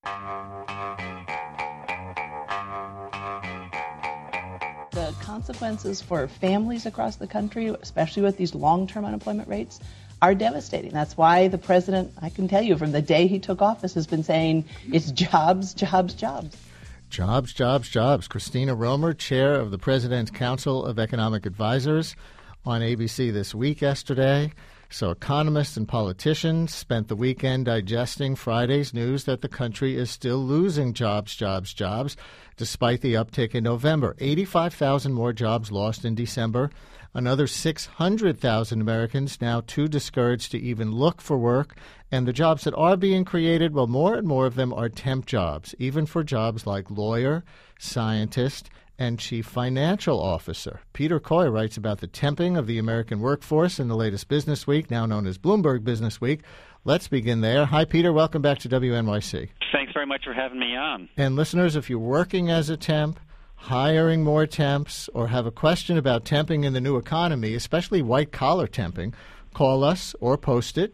The consequences for families across the country, especially with these long-term unemployment rates, are devastating. That's why the president, I can tell you, from the day he took office, has been saying it's jobs, jobs, jobs. Jobs, jobs, jobs. Christina Romer, chair of the President's Council of Economic Advisors, on ABC This Week yesterday. So economists and politicians spent the weekend digesting Friday's news that the country is still losing jobs, jobs, jobs, despite the uptick in November. 85,000 more jobs lost in December. Another 600,000 Americans now too discouraged to even look for work. And the jobs that are being created, well, more and more of them are temp jobs, even for jobs like lawyer, scientist, and chief financial officer. Peter Coy writes about the temping of the American workforce in the latest Business Week, now known as Bloomberg Business Week. Let's begin there. Hi, Peter. Welcome back to WNYC. Thanks very much for having me on. And listeners, if you're working as a temp, hiring more temps, or have a question about temping in the new economy, especially white-collar temping, call us or post it,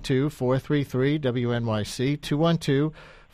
212-433-WNYC,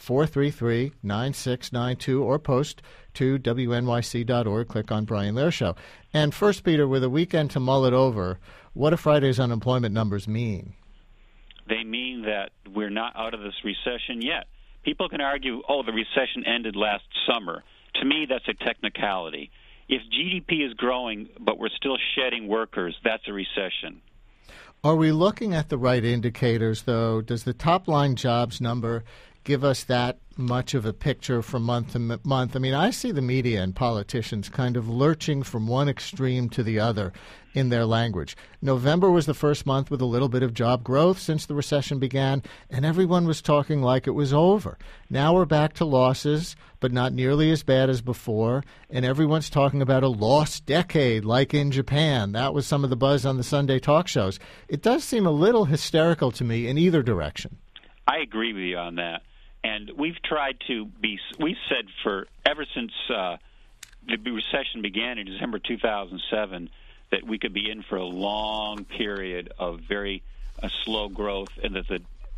212-433-9692, or post to WNYC.org. Click on Brian Lehrer Show. And first, Peter, with a weekend to mull it over, what do Friday's unemployment numbers mean? They mean that we're not out of this recession yet. People can argue, the recession ended last summer. To me, that's a technicality. If GDP is growing, but we're still shedding workers, that's a recession. Are we looking at the right indicators, though? Does the top-line jobs number give us that much of a picture from month to month? I mean, I see the media and politicians kind of lurching from one extreme to the other in their language. November was the first month with a little bit of job growth since the recession began, and everyone was talking like it was over. Now we're back to losses, but not nearly as bad as before, and everyone's talking about a lost decade like in Japan. That was some of the buzz on the Sunday talk shows. It does seem a little hysterical to me in either direction. I agree with you on that. And we've tried to we said ever since the recession began in December 2007 that we could be in for a long period of very slow growth, and that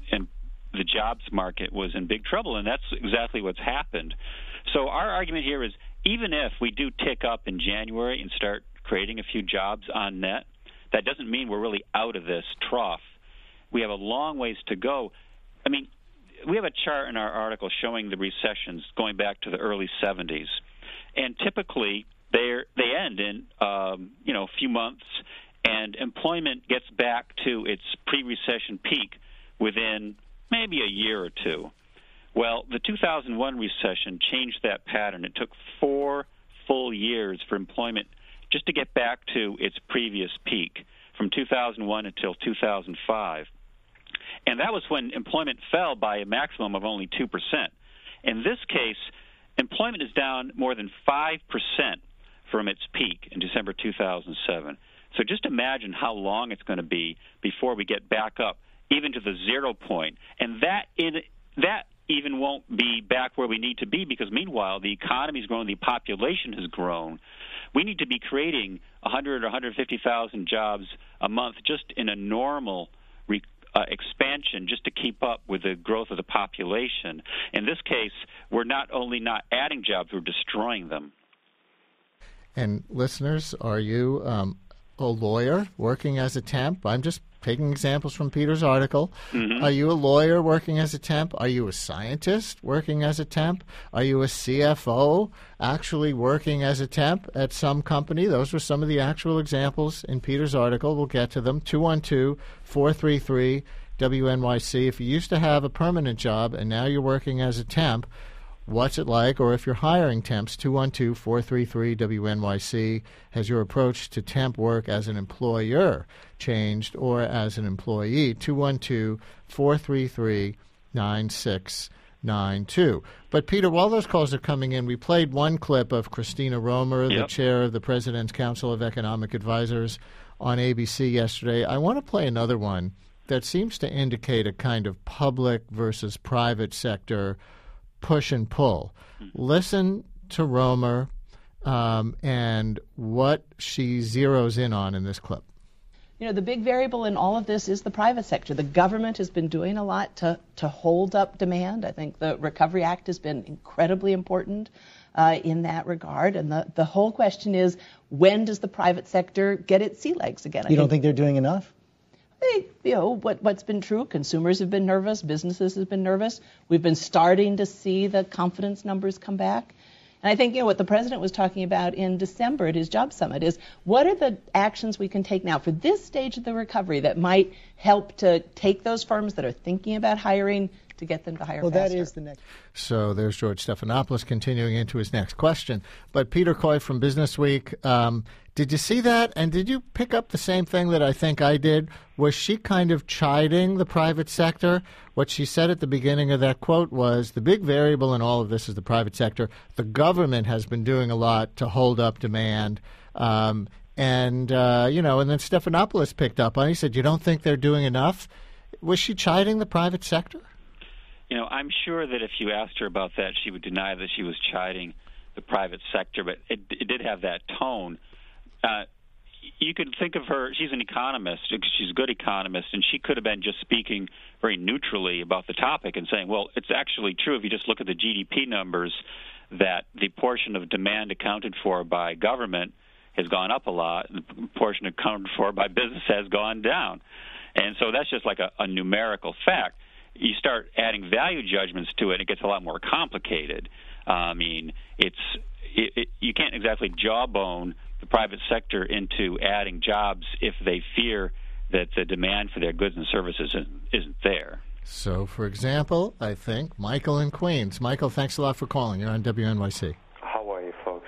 the jobs market was in big trouble, and that's exactly what's happened. So our argument here is, even if we do tick up in January and start creating a few jobs on net, that doesn't mean we're really out of this trough. We have a long ways to go. I mean, we have a chart in our article showing the recessions going back to the early 70s, and typically they end in a few months, and employment gets back to its pre-recession peak within maybe a year or two. Well, the 2001 recession changed that pattern. It took 4 full years for employment just to get back to its previous peak, from 2001 until 2005. And that was when employment fell by a maximum of only 2%. In this case, employment is down more than 5% from its peak in December 2007. So just imagine how long it's going to be before we get back up even to the 0 point. And that even won't be back where we need to be, because meanwhile the economy is growing, the population has grown. We need to be creating 100 or 150,000 jobs a month just in a normal expansion, just to keep up with the growth of the population. In this case, we're not only not adding jobs, we're destroying them. And listeners, are you a lawyer working as a temp? I'm just taking examples from Peter's article. Mm-hmm. Are you a lawyer working as a temp? Are you a scientist working as a temp? Are you a CFO actually working as a temp at some company? Those were some of the actual examples in Peter's article. We'll get to them. 212-433-WNYC. If you used to have a permanent job and now you're working as a temp, what's it like? Or if you're hiring temps, 212-433-WNYC. Has your approach to temp work as an employer changed, or as an employee? 212-433-9692. But, Peter, while those calls are coming in, we played one clip of Christina Romer, the chair of the President's Council of Economic Advisors, on ABC yesterday. I want to play another one that seems to indicate a kind of public versus private sector push and pull. Listen to Romer and what she zeroes in on in this clip. the big variable in all of this is the private sector. The government has been doing a lot to hold up demand. I think the Recovery Act has been incredibly important in that regard. And the whole question is, when does the private sector get its sea legs again? You don't think they're doing enough? What's been true, consumers have been nervous, businesses have been nervous. We've been starting to see the confidence numbers come back. And I think, what the president was talking about in December at his job summit is, what are the actions we can take now for this stage of the recovery that might help to take those firms that are thinking about hiring to get them to hire faster? Well, that is the next. So there's George Stephanopoulos continuing into his next question. But Peter Coy from Business Week, did you see that? And did you pick up the same thing that I think I did? Was she kind of chiding the private sector? What she said at the beginning of that quote was, the big variable in all of this is the private sector. The government has been doing a lot to hold up demand. And then Stephanopoulos picked up on it. He said, you don't think they're doing enough? Was she chiding the private sector? I'm sure that if you asked her about that, she would deny that she was chiding the private sector, but it did have that tone. You could think of her, she's an economist, she's a good economist, and she could have been just speaking very neutrally about the topic and saying, well, it's actually true if you just look at the GDP numbers that the portion of demand accounted for by government has gone up a lot, and the portion accounted for by business has gone down. And so that's just like a numerical fact. You start adding value judgments to it, it gets a lot more complicated. You can't exactly jawbone the private sector into adding jobs if they fear that the demand for their goods and services isn't there. So, for example, I think Michael in Queens. Michael, thanks a lot for calling. You're on WNYC. How are you, folks?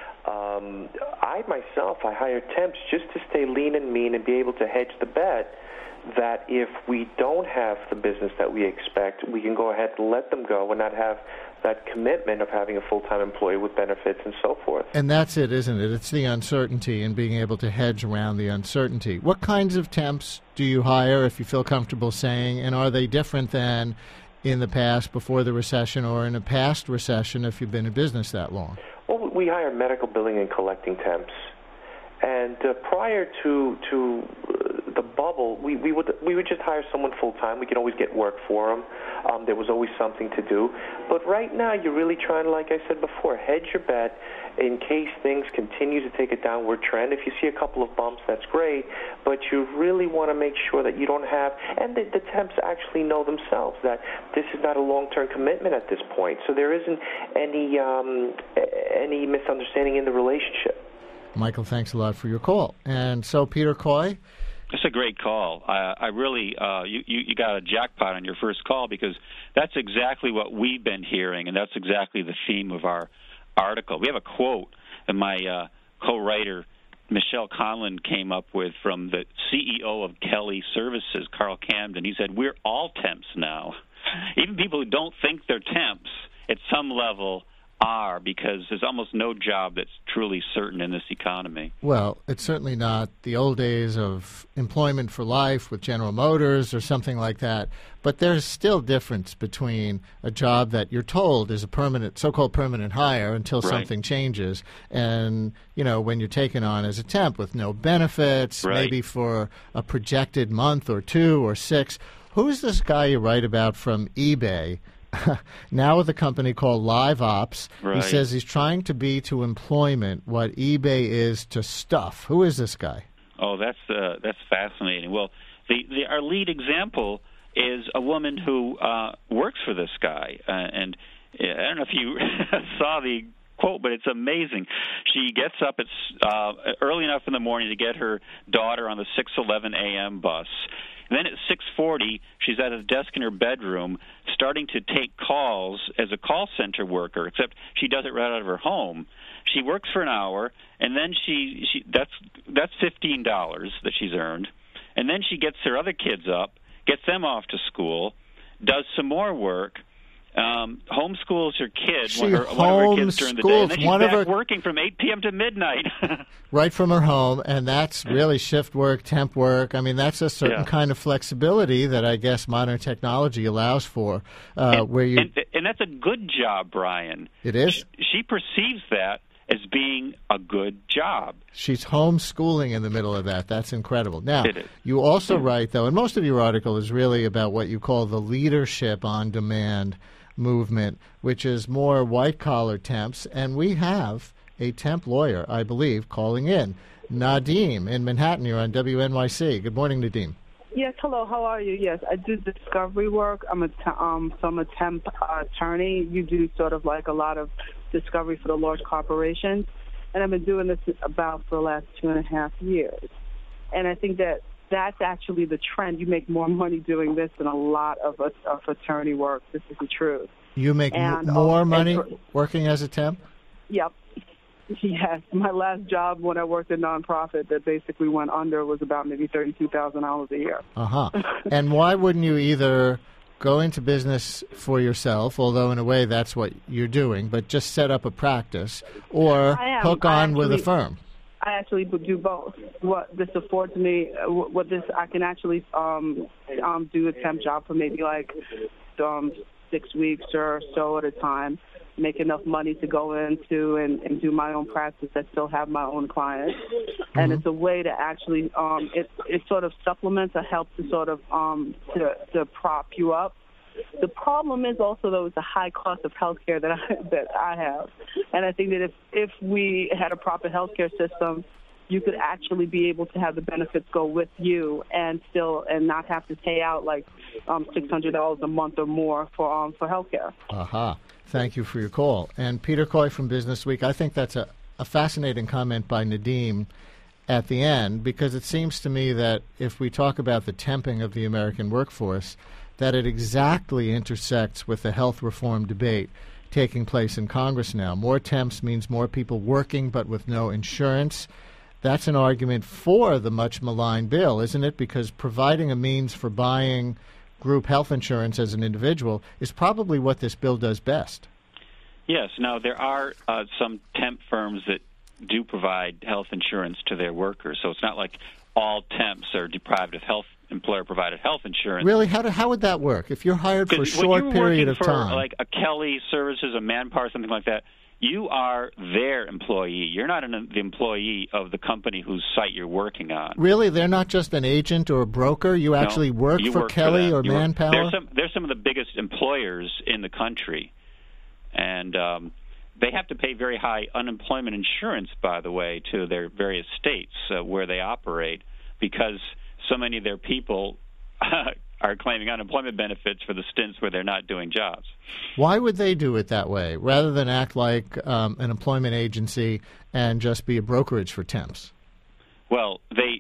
I hire temps just to stay lean and mean and be able to hedge the bet that if we don't have the business that we expect, we can go ahead and let them go and not have that commitment of having a full-time employee with benefits and so forth. And that's it, isn't it? It's the uncertainty and being able to hedge around the uncertainty. What kinds of temps do you hire, if you feel comfortable saying, and are they different than in the past before the recession or in a past recession if you've been in business that long? Well, we hire medical billing and collecting temps. And prior to the bubble, we would just hire someone full-time. We could always get work for them. There was always something to do. But right now, you're really trying to, like I said before, hedge your bet in case things continue to take a downward trend. If you see a couple of bumps, that's great. But you really want to make sure that you don't have, and the temps actually know themselves that this is not a long-term commitment at this point. So there isn't any misunderstanding in the relationship. Michael, thanks a lot for your call. And so, Peter Coy? That's a great call. I really, you got a jackpot on your first call because that's exactly what we've been hearing, and that's exactly the theme of our article. We have a quote that my co-writer, Michelle Conlon, came up with from the CEO of Kelly Services, Carl Camden. He said, we're all temps now. Even people who don't think they're temps at some level are, because there's almost no job that's truly certain in this economy. Well, it's certainly not the old days of employment for life with General Motors or something like that, but there's still difference between a job that you're told is a permanent, so-called permanent hire until something changes, and, when you're taken on as a temp with no benefits, maybe for a projected month or 2 or 6. Who's this guy you write about from eBay? Now with a company called Live Ops. He says he's trying to be to employment what eBay is to stuff. Who is this guy? Oh, that's fascinating. Well, our lead example is a woman who works for this guy. And I don't know if you saw the quote, but it's amazing. She gets up at early enough in the morning to get her daughter on the 6:11 a.m. bus. And then at 6:40, she's at a desk in her bedroom starting to take calls as a call center worker, except she does it right out of her home. She works for an hour, and then that's $15 that she's earned. And then she gets her other kids up, gets them off to school, does some more work, homeschools her kids, one of her kids during the day, and then she's back working from 8 p.m. to midnight. Right from her home, and that's really shift work, temp work. I mean, that's a certain kind of flexibility that I guess modern technology allows for. And that's a good job, Brian. It is? She perceives that as being a good job. She's homeschooling in the middle of that. That's incredible. Now, It is. you also write, though, and most of your article is really about what you call the leadership on demand movement, which is more white-collar temps. And we have a temp lawyer, I believe, calling in. Nadim in Manhattan, you're on WNYC. Good morning, Nadim. Yes, hello. How are you? Yes, I do discovery work. I'm a temp attorney. You do sort of like a lot of discovery for the large corporations, and I've been doing this about for the last 2.5 years. And I think that that's actually the trend. You make more money doing this than a lot of attorney work. This is the truth. You make more money working as a temp? Yep. Yes, my last job when I worked at nonprofit that basically went under was about maybe $32,000 a year. And why wouldn't you either go into business for yourself, although in a way that's what you're doing, but just set up a practice, or hook on with a firm? I actually do both. What this affords me, I can actually do a temp job for maybe like 6 weeks or so at a time, make enough money to go into and do my own practice. I still have my own clients. Mm-hmm. And it's a way to actually, it sort of supplements or helps to sort of to prop you up. The problem is also, though, it's a high cost of health care that I have. And I think that if we had a proper health care system, you could actually be able to have the benefits go with you and not have to pay out like $600 a month or more for health care. Thank you for your call. And Peter Coy from Business Week, I think that's a fascinating comment by Nadim at the end, because it seems to me that if we talk about the temping of the American workforce, that it exactly intersects with the health reform debate taking place in Congress now. More temps means more people working but with no insurance. That's an argument for the much maligned bill, isn't it? Because providing a means for buying group health insurance as an individual is probably what this bill does best. Yes. Now, there are some temp firms that do provide health insurance to their workers, so it's not like all temps are deprived of employer-provided health insurance. Really? How would that work? If you're hired for a short period of time, like a Kelly Services, a Manpower, something like that, you are their employee. You're not the employee of the company whose site you're working on. Really? They're not just an agent or a broker? You actually work for Kelly or Manpower? They're some of the biggest employers in the country. And they have to pay very high unemployment insurance, by the way, to their various states where they operate, because so many of their people are claiming unemployment benefits for the stints where they're not doing jobs. Why would they do it that way, rather than act like an employment agency and just be a brokerage for temps? Well,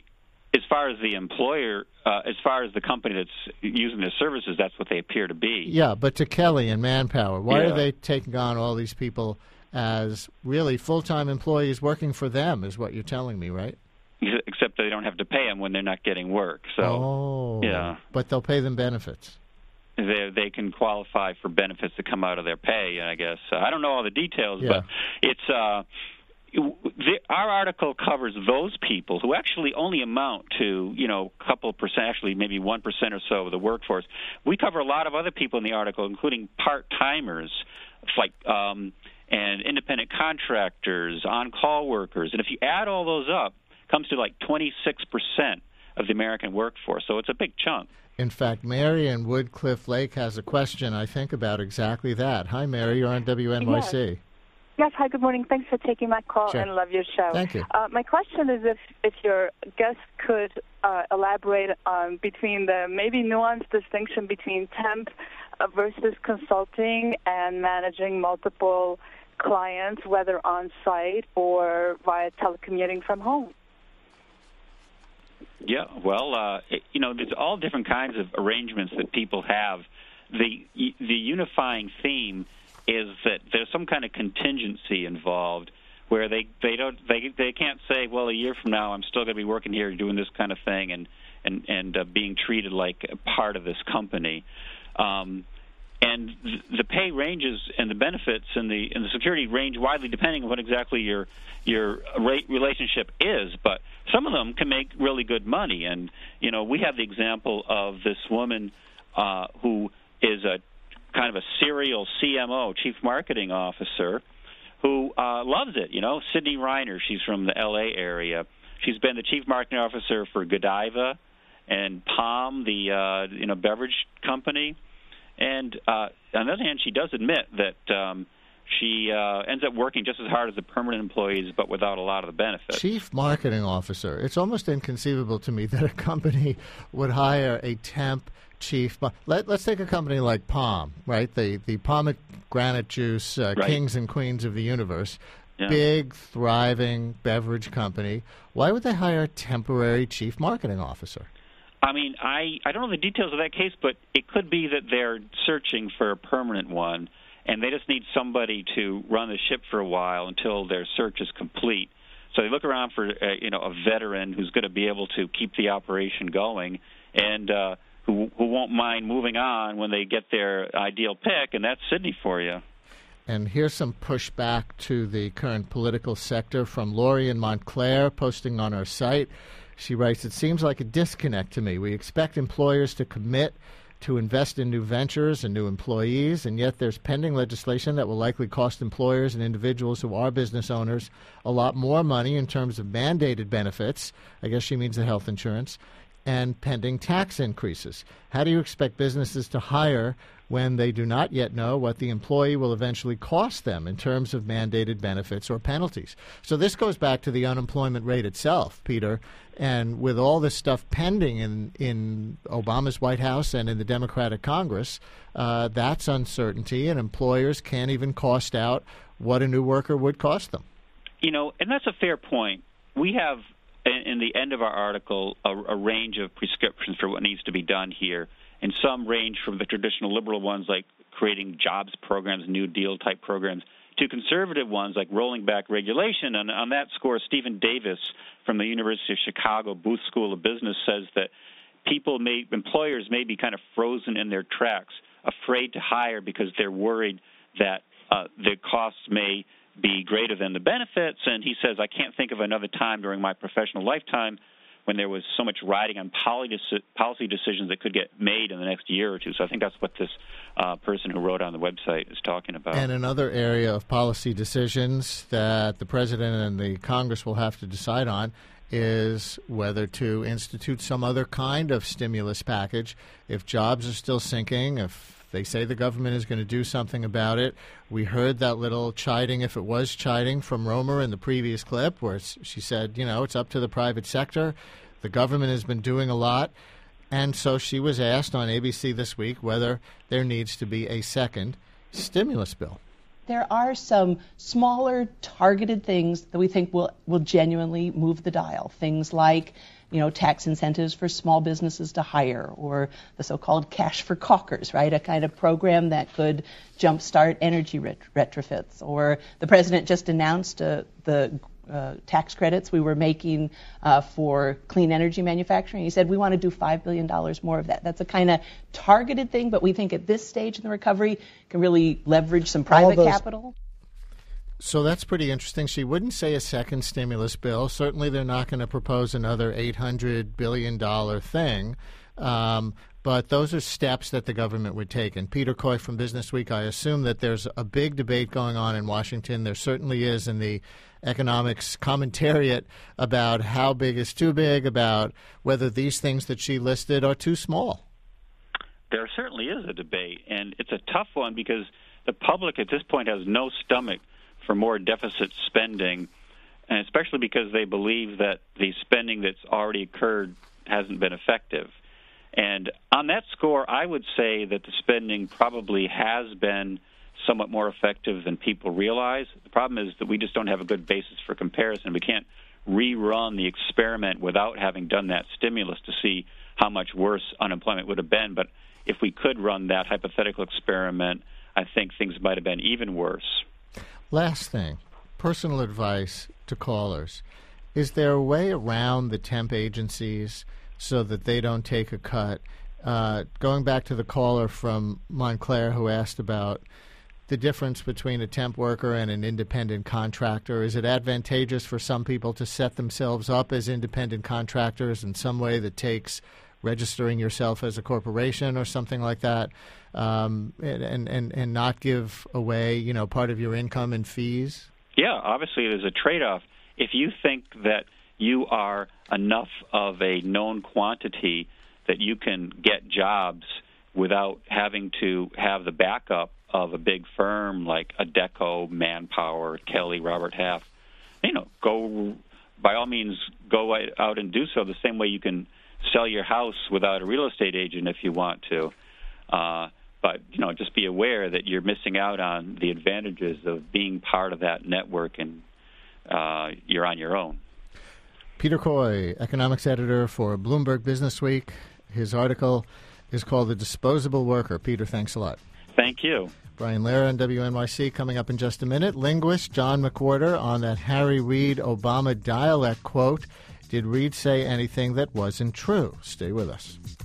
as far as the employer, as far as the company that's using their services, that's what they appear to be. Yeah, but to Kelly and Manpower, why are they taking on all these people as really full-time employees working for them, is what you're telling me, right? Except they don't have to pay them when they're not getting work. So, but they'll pay them benefits. They can qualify for benefits that come out of their pay, I guess. I don't know all the details, but it's our article covers those people who actually only amount to, a couple of percent, actually maybe 1% or so of the workforce. We cover a lot of other people in the article, including part-timers, like and independent contractors, on-call workers. And if you add all those up, it comes to like 26% of the American workforce. So it's a big chunk. In fact, Mary in Woodcliff Lake has a question, I think, about exactly that. Hi, Mary. You're on WNYC. Yes, hi, good morning. Thanks for taking my call and love your show. Thank you. My question is if your guest could elaborate on between the maybe nuanced distinction between temp versus consulting and managing multiple clients, whether on-site or via telecommuting from home. Yeah, well, there's all different kinds of arrangements that people have. The unifying theme is that there's some kind of contingency involved where they can't say, well, a year from now I'm still going to be working here doing this kind of thing and being treated like a part of this company. And the pay ranges and the benefits and the security range widely depending on what exactly your relationship is. But some of them can make really good money. And, we have the example of this woman who is a kind of a serial CMO, Chief Marketing Officer, who loves it. Sydney Reiner, she's from the L.A. area. She's been the chief marketing officer for Godiva and Palm, the beverage company. And on the other hand, she does admit that she ends up working just as hard as the permanent employees, but without a lot of the benefits. Chief marketing officer. It's almost inconceivable to me that a company would hire a temp chief. Let's take a company like Palm, right? The pomegranate juice right. kings and queens of the universe. Yeah. Big, thriving beverage company. Why would they hire a temporary chief marketing officer? I mean, I don't know the details of that case, but it could be that they're searching for a permanent one, and they just need somebody to run the ship for a while until their search is complete. So they look around for a veteran who's going to be able to keep the operation going, and who won't mind moving on when they get their ideal pick, and that's Sydney for you. And here's some pushback to the current political sector from Lori in Montclair, posting on our site. She writes, "It seems like a disconnect to me. We expect employers to commit to invest in new ventures and new employees, and yet there's pending legislation that will likely cost employers and individuals who are business owners a lot more money in terms of mandated benefits," I guess she means the health insurance, "and pending tax increases. How do you expect businesses to hire when they do not yet know what the employee will eventually cost them in terms of mandated benefits or penalties?" So this goes back to the unemployment rate itself, Peter. And with all this stuff pending in Obama's White House and in the Democratic Congress, that's uncertainty, and employers can't even cost out what a new worker would cost them. And that's a fair point. We have, in the end of our article, a range of prescriptions for what needs to be done here. And some range from the traditional liberal ones like creating jobs programs, New Deal type programs, to conservative ones like rolling back regulation. And on that score, Stephen Davis from the University of Chicago Booth School of Business says that employers may be kind of frozen in their tracks, afraid to hire because they're worried that the costs may be greater than the benefits. And he says, I can't think of another time during my professional lifetime when there was so much riding on policy decisions that could get made in the next year or two. So I think that's what this person who wrote on the website is talking about. And another area of policy decisions that the President and the Congress will have to decide on is whether to institute some other kind of stimulus package. If jobs are still sinking, if they say the government is going to do something about it. We heard that little chiding, if it was chiding, from Romer in the previous clip where she said, it's up to the private sector. The government has been doing a lot. And so she was asked on ABC this week whether there needs to be a second stimulus bill. There are some smaller targeted things that we think will genuinely move the dial. Things like, tax incentives for small businesses to hire, or the so-called cash for caulkers, right? A kind of program that could jumpstart energy retrofits. Or the president just announced the tax credits we were making for clean energy manufacturing. He said we want to do $5 billion more of that. That's a kind of targeted thing, but we think at this stage in the recovery can really leverage some private capital. So that's pretty interesting. She wouldn't say a second stimulus bill. Certainly they're not going to propose another $800 billion thing. But those are steps that the government would take. And Peter Coy from Business Week, I assume that there's a big debate going on in Washington. There certainly is in the economics commentariat about how big is too big, about whether these things that she listed are too small. There certainly is a debate, and it's a tough one because the public at this point has no stomach for more deficit spending, and especially because they believe that the spending that's already occurred hasn't been effective. And on that score, I would say that the spending probably has been somewhat more effective than people realize. The problem is that we just don't have a good basis for comparison. We can't rerun the experiment without having done that stimulus to see how much worse unemployment would have been. But if we could run that hypothetical experiment, I think things might have been even worse. Last thing, personal advice to callers. Is there a way around the temp agencies so that they don't take a cut? Going back to the caller from Montclair who asked about the difference between a temp worker and an independent contractor, is it advantageous for some people to set themselves up as independent contractors in some way that takes registering yourself as a corporation or something like that, and not give away, part of your income in fees? Yeah, obviously there's a trade-off. If you think that you are enough of a known quantity that you can get jobs without having to have the backup of a big firm like Adecco, Manpower, Kelly, Robert Half, go by all means go out and do so the same way you can sell your house without a real estate agent if you want to. But, just be aware that you're missing out on the advantages of being part of that network, and you're on your own. Peter Coy, economics editor for Bloomberg Businessweek. His article is called The Disposable Worker. Peter, thanks a lot. Thank you. Brian Lehrer on WNYC coming up in just a minute. Linguist John McWhorter on that Harry Reid Obama dialect quote. Did Reid say anything that wasn't true? Stay with us.